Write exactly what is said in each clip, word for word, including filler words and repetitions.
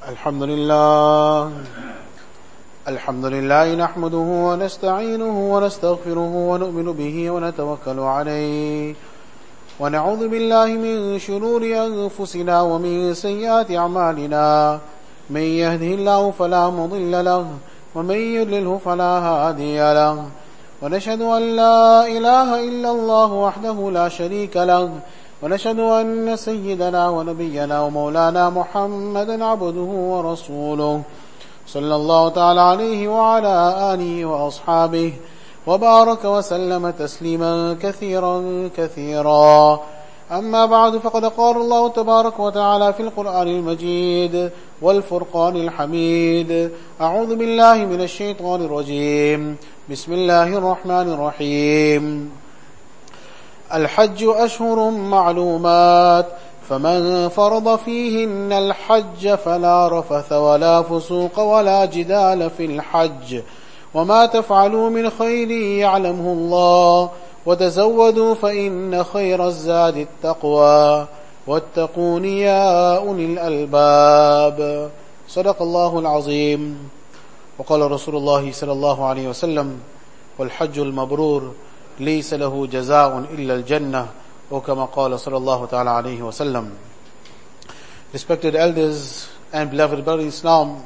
الحمد لله الحمد لله نحمده ونستعينه ونستغفره ونؤمن به ونتوكل عليه ونعوذ بالله من شرور أنفسنا ومن سيئات أعمالنا من يهده الله فلا مضل له ومن يضلله فلا هادي له ونشهد أن لا إله إلا الله وحده لا شريك له ونشهد أن سيدنا ونبينا ومولانا محمدا عبده ورسوله صلى الله تعالى عليه وعلى آله وأصحابه وبارك وسلم تسليما كثيرا كثيرا. أما بعد، فقد قال الله تبارك وتعالى في القرآن المجيد والفرقان الحميد: أعوذ بالله من الشيطان الرجيم، بسم الله الرحمن الرحيم. الحج أشهر معلومات، فمن فرض فيهن الحج فلا رفث ولا فسوق ولا جدال في الحج، وما تفعلوا من خير يعلمه الله، وتزودوا فإن خير الزاد التقوى، واتقون يا أولي الألباب. صدق الله العظيم. وقال رسول الله صلى الله عليه وسلم: والحج المبرور ليس له جزاء إلا الجنة، وكما قال صلى الله تعالى عليه وسلم. Respected elders and beloved brothers in Islam,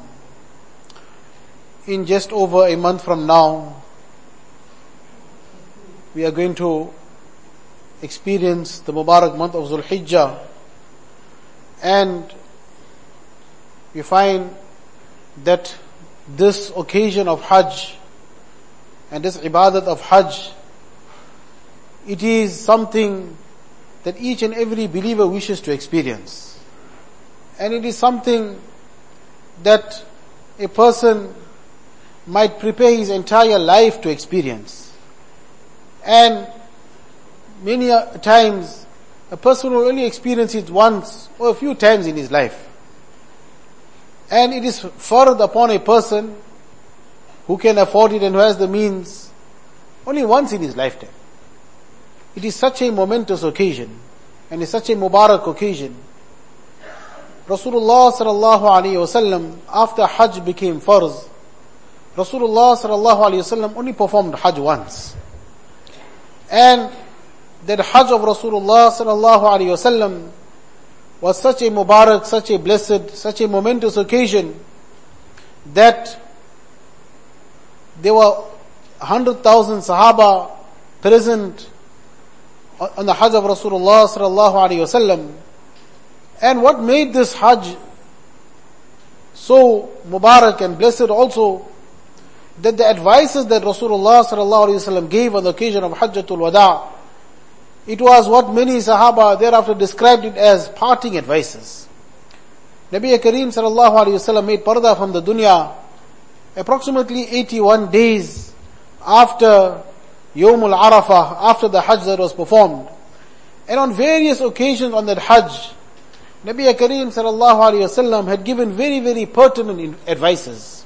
in just over a month from now, we are going to experience the Mubarak month of Dhul Hijjah, and we find that this occasion of Hajj and this ibadat of Hajj, it is something that each and every believer wishes to experience. And it is something that a person might prepare his entire life to experience. And many times, a person will only experience it once or a few times in his life. And it is fard upon a person who can afford it and who has the means only once in his lifetime. It is such a momentous occasion, and it's such a Mubarak occasion. Rasulullah sallallahu alayhi wasallam, after Hajj became farz, Rasulullah sallallahu alayhi wasallam only performed Hajj once. And that Hajj of Rasulullah sallallahu alayhi wasallam was such a Mubarak, such a blessed, such a momentous occasion that there were one hundred thousand Sahaba present on the Hajj of Rasulullah sallallahu alaihi wasallam. And what made this Hajj so Mubarak and blessed also, that the advices that Rasulullah sallallahu alaihi wasallam gave on the occasion of Hajjatul Wada', it was what many Sahaba thereafter described it as parting advices. Nabi Kareem sallallahu alaihi wasallam made parda from the dunya approximately eighty-one days after Yawmul Arafah, after the Hajj that was performed. And on various occasions on that Hajj, Nabi Kareem sallallahu alayhi wasallam had given very, very pertinent advices.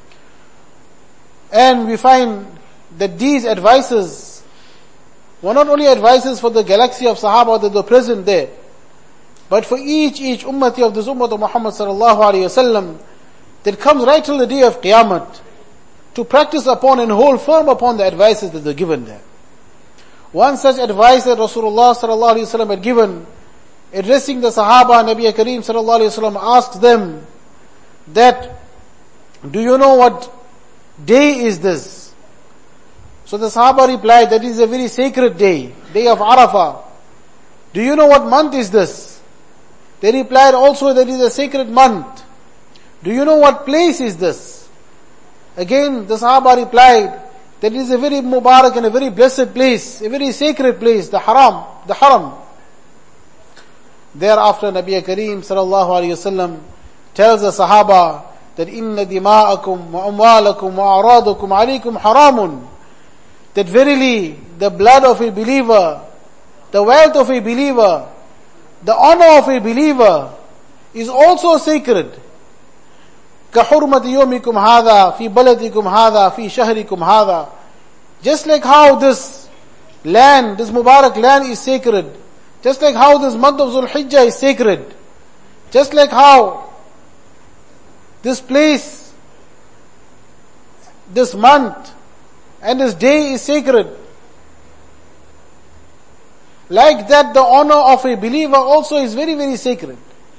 And we find that these advices were not only advices for the galaxy of Sahaba that were present there, but for each, each ummati of this ummah of Muhammad sallallahu alayhi wasallam that comes right till the day of Qiyamah, to practice upon and hold firm upon the advices that were given there. One such advice that Rasulullah sallallahu alaihi wasallam had given, addressing the Sahaba, Nabi Kareem sallallahu alaihi wasallam asked them that, do you know what day is this? So the Sahaba replied, that is a very sacred day, day of Arafah. Do you know what month is this? They replied also, that is a sacred month. Do you know what place is this? Again, the Sahaba replied, that it is a very Mubarak and a very blessed place, a very sacred place, the Haram, the Haram. Thereafter, Nabi Kareem sallallahu alayhi wasallam tells the Sahaba that inna dima'akum wa amwalakum wa a'radakum alaykum haramun, that verily the blood of a believer, the wealth of a believer, the honor of a believer is also sacred. كَحُرْمَةِ يَوْمِكُمْ هَذَا فِي بَلَدِكُمْ هَذَا فِي شَهْرِكُمْ هَذَا. Just like how this land, this Mubarak land is sacred, just like how this month of Dhul Hijjah is sacred, just like how this place, this month, and this day is sacred. Like that, the honor of a believer also is very, very sacred.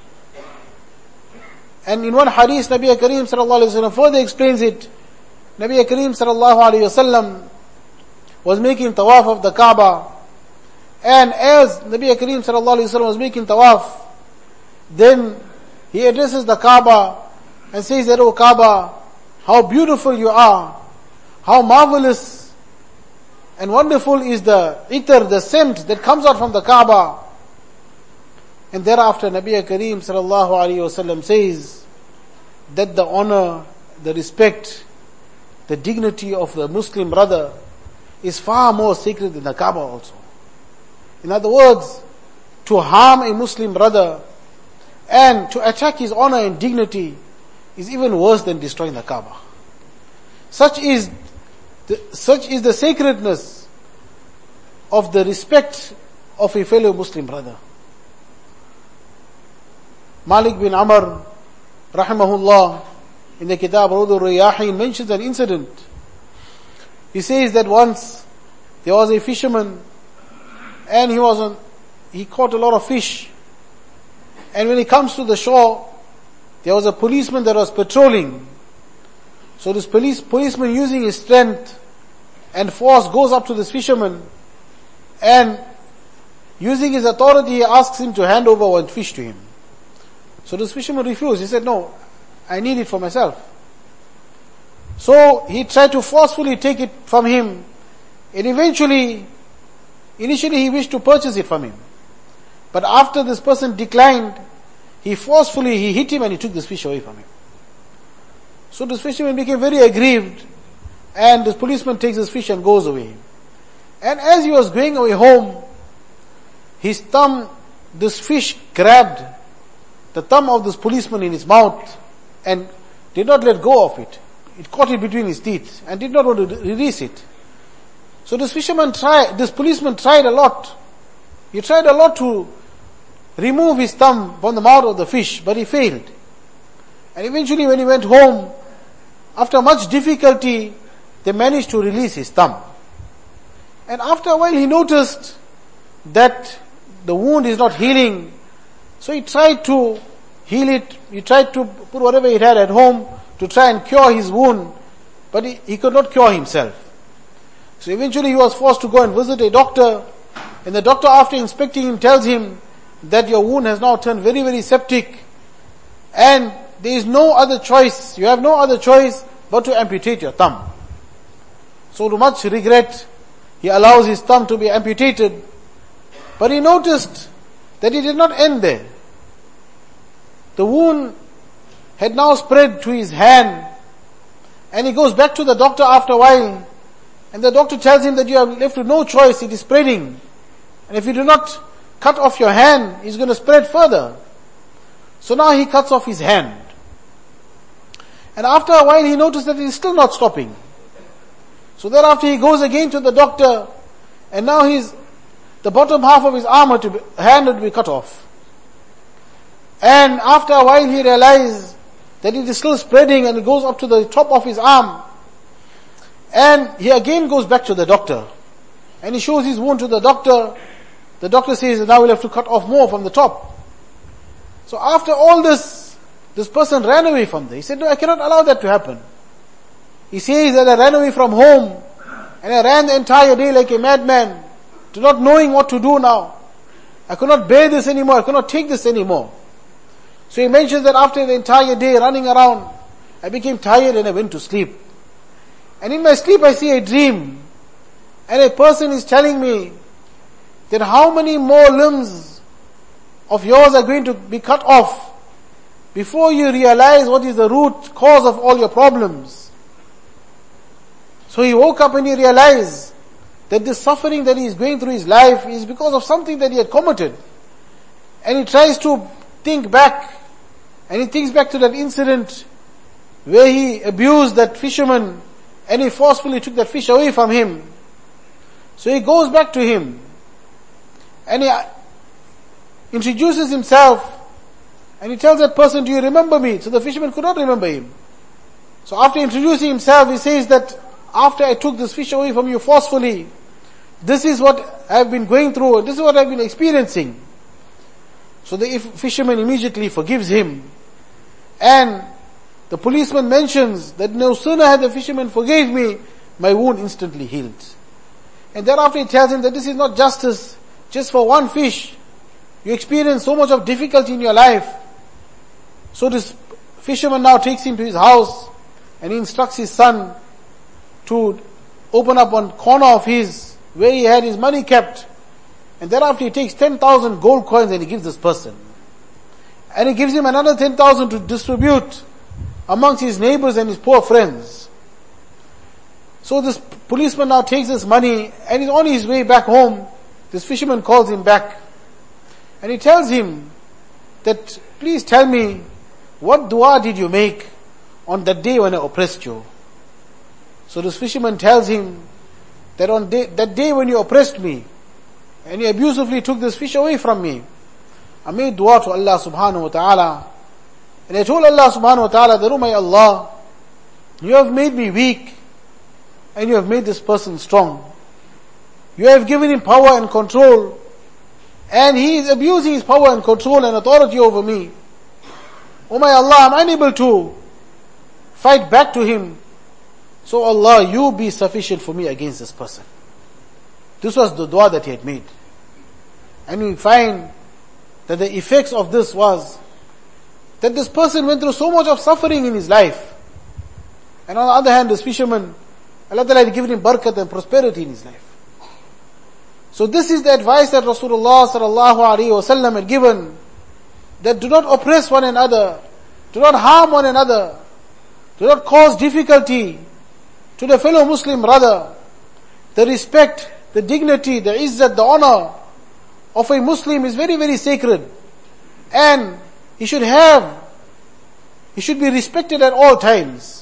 And in one hadith, Nabi Kareem sallallahu alayhi wa sallam further explains it. Nabi Kareem sallallahu alayhi wa sallam was making tawaf of the Kaaba. And as Nabi Kareem sallallahu alayhi wa sallam was making tawaf, then he addresses the Kaaba and says that, "O Kaaba, how beautiful you are, how marvelous and wonderful is the itar, the scent that comes out from the Kaaba." And thereafter Nabi Kareem sallallahu alayhi wasallam says that the honor, the respect, the dignity of the Muslim brother is far more sacred than the Kaaba also. In other words, to harm a Muslim brother and to attack his honor and dignity is even worse than destroying the Kaaba. Such is the, such is the sacredness of the respect of a fellow Muslim brother. Malik bin Amr, rahimahullah, in the Kitab Rawdul Riyahin mentions an incident. He says that once there was a fisherman and he was on, he caught a lot of fish. And when he comes to the shore, there was a policeman that was patrolling. So this police, policeman using his strength and force goes up to this fisherman and using his authority he asks him to hand over one fish to him. So this fisherman refused. He said, "No, I need it for myself." So he tried to forcefully take it from him, and eventually, initially he wished to purchase it from him. But after this person declined, he forcefully, he hit him and he took this fish away from him. So this fisherman became very aggrieved, and this policeman takes this fish and goes away. And as he was going away home, his thumb, this fish grabbed the thumb of this policeman in his mouth and did not let go of it. It caught it between his teeth and did not want to release it. So this fisherman tried, this policeman tried a lot. He tried a lot to remove his thumb from the mouth of the fish, but he failed. And eventually when he went home, after much difficulty, they managed to release his thumb. And after a while he noticed that the wound is not healing. So he tried to heal it. He tried to put whatever he had at home to try and cure his wound, but he, he could not cure himself. So eventually he was forced to go and visit a doctor, and the doctor, after inspecting him, tells him that your wound has now turned very, very septic, and there is no other choice. You have no other choice but to amputate your thumb. So to much regret, he allows his thumb to be amputated, but he noticed that it did not end there. The wound had now spread to his hand, and he goes back to the doctor after a while, and the doctor tells him that you are left with no choice, it is spreading. And if you do not cut off your hand, it's going to spread further. So now he cuts off his hand. And after a while he noticed that it is still not stopping. So thereafter he goes again to the doctor, and now he's, the bottom half of his arm had to be, hand had to be cut off. And after a while he realized that it is still spreading and it goes up to the top of his arm. And he again goes back to the doctor. And he shows his wound to the doctor. The doctor says, now we'll have to cut off more from the top. So after all this, this person ran away from there. He said, no, I cannot allow that to happen. He says that I ran away from home and I ran the entire day like a madman, to not knowing what to do now. I could not bear this anymore. I could not take this anymore. So he mentions that after the entire day running around, I became tired and I went to sleep. And in my sleep I see a dream. And a person is telling me that how many more limbs of yours are going to be cut off before you realize what is the root cause of all your problems. So he woke up and he realized that the suffering that he is going through his life is because of something that he had committed. And he tries to think back, and he thinks back to that incident where he abused that fisherman and he forcefully took that fish away from him. So he goes back to him and he introduces himself And he tells that person, do you remember me? So the fisherman could not remember him. So after introducing himself, he says that after I took this fish away from you forcefully, this is what I've been going through, this is what I've been experiencing. So the fisherman immediately forgives him. And the policeman mentions that no sooner had the fisherman forgave me, my wound instantly healed. And thereafter he tells him that this is not justice, just for one fish. You experience so much of difficulty in your life. So this fisherman now takes him to his house and he instructs his son to open up one corner of his where he had his money kept. And thereafter he takes ten thousand gold coins and he gives this person. And he gives him another ten thousand to distribute amongst his neighbors and his poor friends. So this policeman now takes this money and is on his way back home. This fisherman calls him back and he tells him that, please tell me, what dua did you make on that day when I oppressed you? So this fisherman tells him that on day, that day when you oppressed me and you abusively took this fish away from me, I made dua to Allah subhanahu wa ta'ala. And I told Allah subhanahu wa ta'ala that, oh my Allah, you have made me weak and you have made this person strong. You have given him power and control and he is abusing his power and control and authority over me. Oh my Allah, I'm unable to fight back to him. So Allah, you be sufficient for me against this person. This was the dua that he had made. And we find that the effects of this was that this person went through so much of suffering in his life. And on the other hand, this fisherman, Allah Ta'ala had given him barakat and prosperity in his life. So this is the advice that Rasulullah sallallahu alaihi wasallam had given, that do not oppress one another, do not harm one another, do not cause difficulty to the fellow Muslim brother. The respect, the dignity, the izzat, the honor of a Muslim is very, very sacred. And he should have, he should be respected at all times.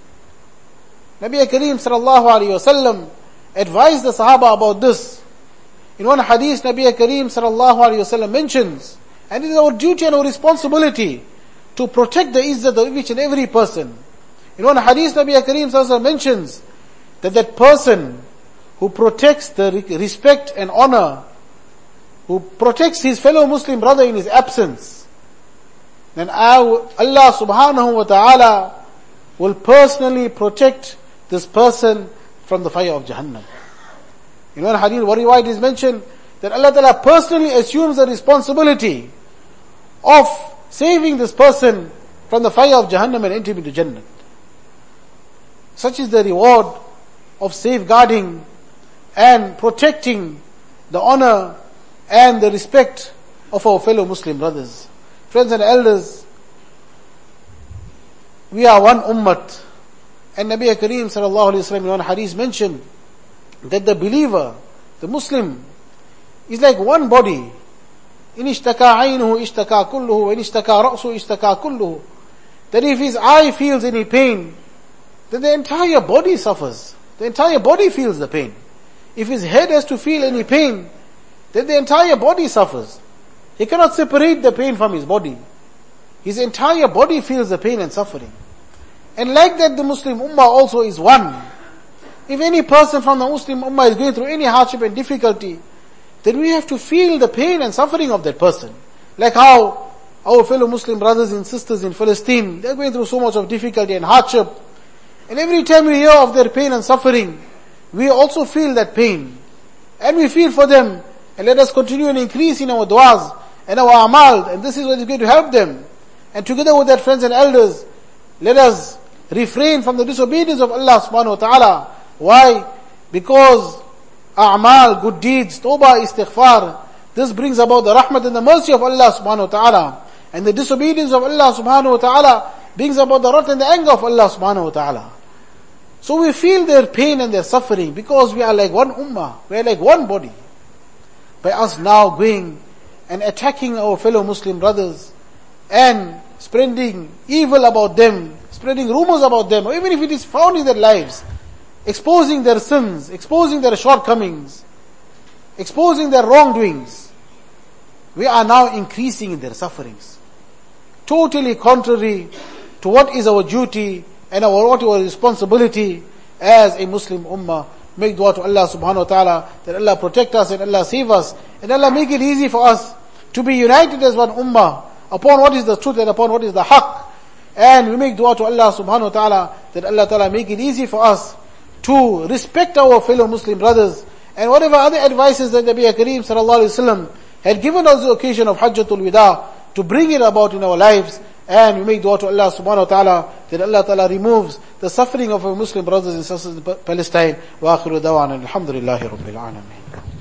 Nabi Kareem sallallahu alayhi wasallam advised the Sahaba about this. In one hadith, Nabi Kareem sallallahu alayhi wasallam mentions, and it is our duty and our responsibility to protect the izzat of each and every person. In one hadith, Nabi Kareem sallallahu alayhi wasallam mentions that that person who protects the respect and honor, who protects his fellow Muslim brother in his absence, then Allah subhanahu wa ta'ala will personally protect this person from the fire of Jahannam. In one hadith, one riwayat is mentioned that Allah ta'ala personally assumes the responsibility of saving this person from the fire of Jahannam and entering into Jannah. Such is the reward of safeguarding and protecting the honor and the respect of our fellow Muslim brothers. Friends and elders, we are one ummat. And Nabi Kareem sallallahu alayhi wa sallam in one hadith mentioned that the believer, the Muslim, is like one body. In ishtaka aynuhu ishtaka kulluhu, in ishtaka ra'su ishtaka kulluhu. That if his eye feels any pain, then the entire body suffers. The entire body feels the pain. If his head has to feel any pain, then the entire body suffers. He cannot separate the pain from his body. His entire body feels the pain and suffering. And like that, the Muslim Ummah also is one. If any person from the Muslim Ummah is going through any hardship and difficulty, then we have to feel the pain and suffering of that person. Like how our fellow Muslim brothers and sisters in Palestine, they're going through so much of difficulty and hardship. And every time we hear of their pain and suffering, we also feel that pain. And we feel for them. And let us continue and increase in our du'as and our amal. And this is what is going to help them. And together with their friends and elders, let us refrain from the disobedience of Allah subhanahu wa ta'ala. Why? Because a'mal, good deeds, tawbah, istighfar, this brings about the rahmat and the mercy of Allah subhanahu wa ta'ala. And the disobedience of Allah subhanahu wa ta'ala brings about the wrath and the anger of Allah subhanahu wa ta'ala. So we feel their pain and their suffering because we are like one ummah, we are like one body. By us now going and attacking our fellow Muslim brothers and spreading evil about them, spreading rumors about them, or even if it is found in their lives, exposing their sins, exposing their shortcomings, exposing their wrongdoings, we are now increasing in their sufferings. totally contrary to what is our duty and our, what is our responsibility as a Muslim ummah. Make dua to Allah subhanahu wa ta'ala that Allah protect us and Allah save us and Allah make it easy for us to be united as one ummah upon what is the truth and upon what is the haqq. And we make dua to Allah subhanahu wa ta'ala that Allah ta'ala make it easy for us to respect our fellow Muslim brothers and whatever other advices that Nabi Kareem sallallahu alaihi wasallam had given us the occasion of Hajjatul Wida, to bring it about in our lives. And we make dua to Allah subhanahu wa ta'ala that Allah ta'ala removes the suffering of our Muslim brothers and sisters in Palestine. Wa akhiru dawana alhamdulillahi rabbil alameen.